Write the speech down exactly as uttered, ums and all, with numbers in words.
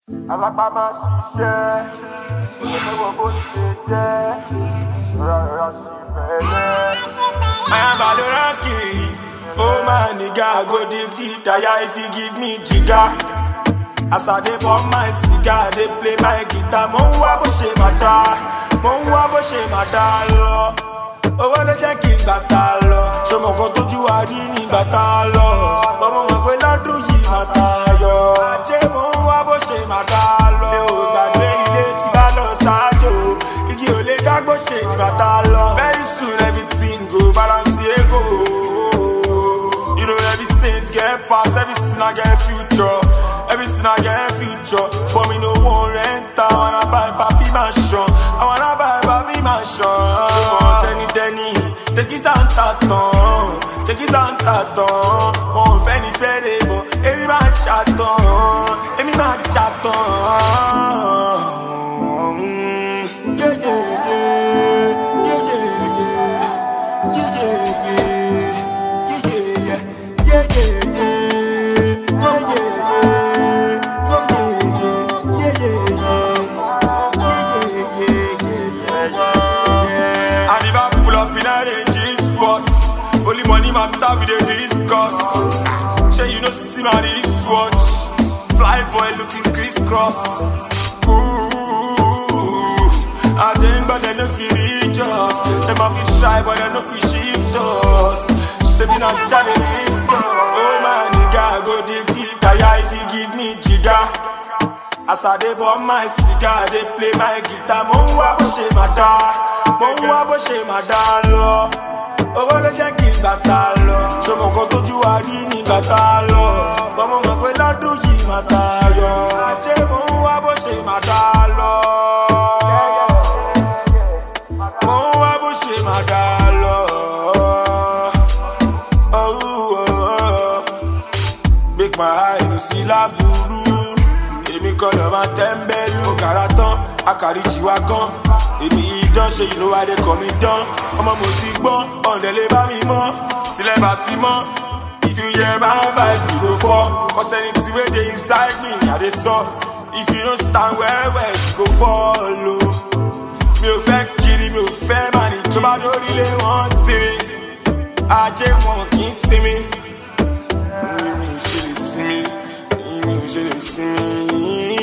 Alápá máa ṣiṣẹ́, ìwọ̀n bó ṣe jẹ́, rárá sí fẹ́lẹ́. I am Baloranki, oh my nigga, I go deep deep, tire if you give me jigger. As I dey pop my cigar, dey play my guitar, mo ń wá bó ṣe máa dá, mo ń wá bó ṣe máa dá lọ. Owó ló jẹ́ kí n gbà tá lọ, ṣọmọ kan tójú wa rí ní gbà tá lọ. Bọ́mọ mọ̀ pé lọ́dún yìí máa tayọ. Ajé mo ń wá bó ṣe máa dá lọ. Mi ò gbàgbé ilé tí bá lọ ṣáájú, igi ò lè dágbó ṣe jìgbà tá lọ. Very soon everything go balance ego. You know every saint get past, every sinner get future. Every sinner get future. For me no one rent, I wanna buy papi mansion. I wanna buy papi mansion. Denny Denny, take his hand taton, take his hand taton. Mon feni fere bo, every man chaton, every man chaton. Yeah yeah yeah, yeah yeah yeah, yeah yeah yeah, yeah yeah yeah. I never pull up in a range spot. Only money matter we dey discuss. Say you know see my wristwatch. Fly boy looking crisscross. Ooh, I think but they no fit reach us. Them a fit try but they no fit shift us. Say me not Johnny lift us. Oh my nigga, I go deep deep. Tire if you give me jigger. As I dey pop my cigar, dey play my guitar. Mo ń wá bó ṣe máa dá, mo ń wá bó ṣe máa dá lọ. Owó ló jẹ́ kí n gbà tá lọ. Ṣọmọ kan tójú wa rí ní gbà tá lọ. Bọ́mọ mọ̀ pé lọ́dún yìí máa tayọ. Ajé mo ń wá bó ṣe máa dá lọ. Mo ń wá bó ṣe máa dá lọ. Make my eye no see láburú. Èmi kọ́ lọ máa tẹ́ńbẹ́lú. Òkàrà tán, àkàrí jìwà gan. Èmi idán ṣe you know why they call me dán. Ọmọ mo ti gbọ́n, ọ̀nà lè bá mi mọ́. Tilẹ̀ bá ti mọ́. If you hear my vibe, you go fall. Cause anything wey dey inside me, I dey sọ. If you no stand well well, you go follow. Mi ò fẹ́ kiri, mi ò fẹ́ mani. Tó bá dórí lé wọ́n tiri. Ajé wọn kì í sinmi. Mi ò ṣe lè sinmi. Mi ò ṣe lè sinmi.